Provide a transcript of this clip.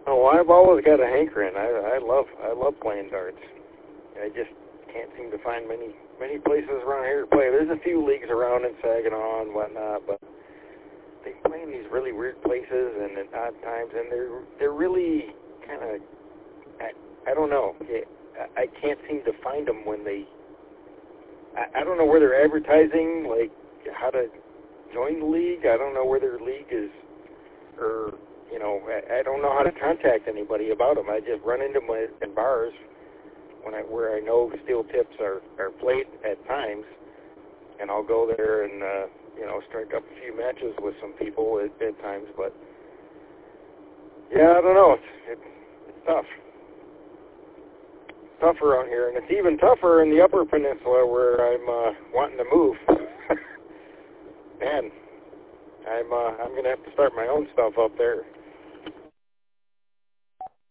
Oh, I've always got a hankering. I love playing darts. I just can't seem to find many places around here to play. There's a few leagues around in Saginaw and whatnot, but they play in these really weird places and at odd times, and they're really kind of, I don't know. I can't seem to find them when they. I don't know where they're advertising, like how to join the league. I don't know where their league is, or I don't know how to contact anybody about them. I just run into them in bars where I know steel tips are played at times, and I'll go there and strike up a few matches with some people at times. But yeah, I don't know. It's tough. It's tough around here, and it's even tougher in the Upper Peninsula where I'm wanting to move. Man, I'm gonna have to start my own stuff up there.